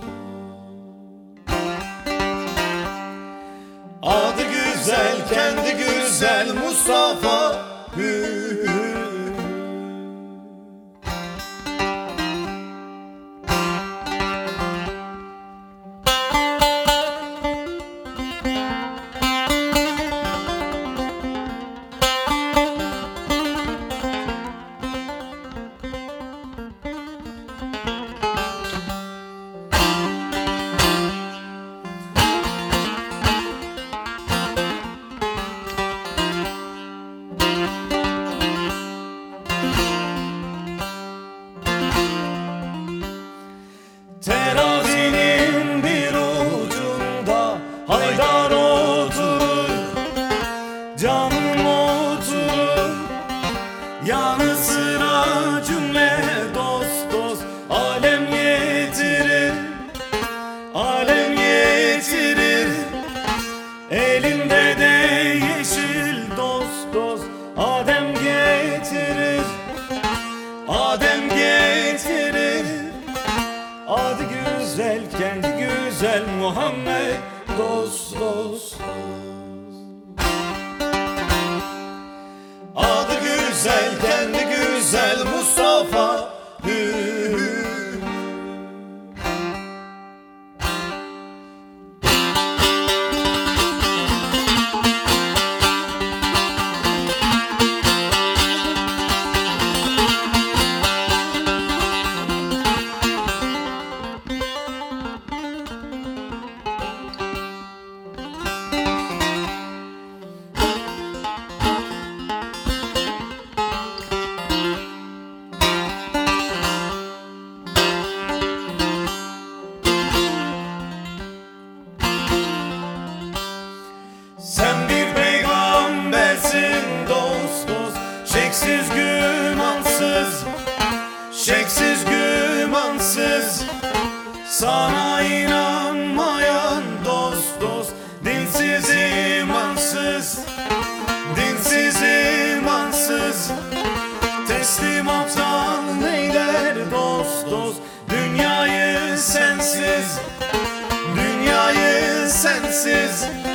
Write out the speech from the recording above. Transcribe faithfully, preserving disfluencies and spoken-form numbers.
Adı güzel, kendi güzel Mustafa. Hü hü. Terazinin bir ucunda Haydar oturur, canım oturur. Yanı sıra cümle dost dost alem getirir, alem getirir. Elinde de yeşil dost dost Adem getirir, Adem getirir. Adı güzel, kendi güzel Muhammed dost dost. Adı güzel, kendi güzel Mustafa. Hü hü. Sen bir peygambersin dost dost, şeksiz gümansız, şeksiz gümansız. Sana inanmayan dost dost, dinsiz imansız, dinsiz imansız. Teslimattan neyler dost dost, dünyayı sensiz, dünyayı sensiz.